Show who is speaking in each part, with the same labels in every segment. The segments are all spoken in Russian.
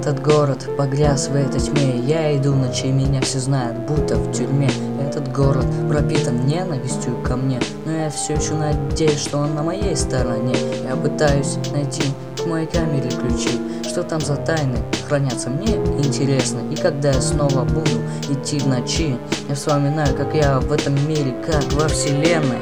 Speaker 1: Этот город погряз в этой тьме. Я иду в ночи, меня все знают, будто в тюрьме. Этот город пропитан ненавистью ко мне, но я все еще надеюсь, что он на моей стороне. Я пытаюсь найти к моей камере ключи. Что там за тайны хранятся, мне интересно. И когда я снова буду идти в ночи, я вспоминаю, как я в этом мире, как во вселенной.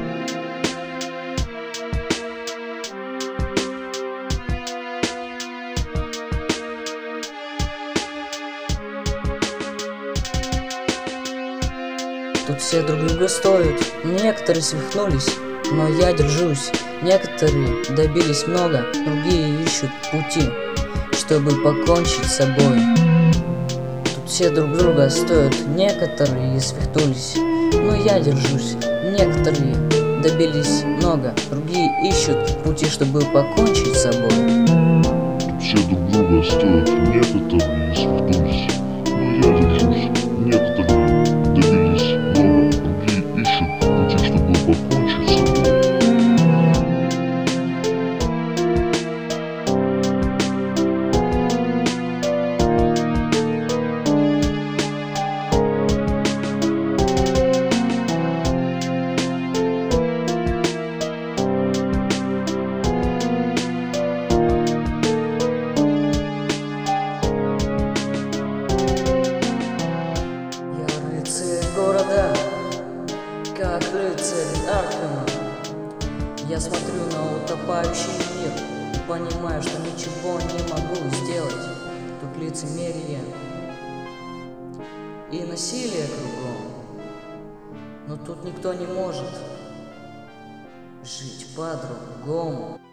Speaker 1: Тут все друг друга стоят, некоторые свихнулись, но я держусь. Некоторые добились много, другие ищут пути, чтобы покончить с собой. Тут все друг друга стоят, некоторые свихнулись, но я держусь. Некоторые добились много, другие ищут пути, чтобы покончить с собой.
Speaker 2: Тут все друг друга стоят, некоторые свихнулись, но я держусь. Некоторые добились много, другие ищут пути, чтобы покончить с собой.
Speaker 1: Города, как рыцарь Аркхема. Я смотрю на утопающий мир и понимаю, что ничего не могу сделать. Тут лицемерие и насилие кругом, но тут никто не может жить по-другому.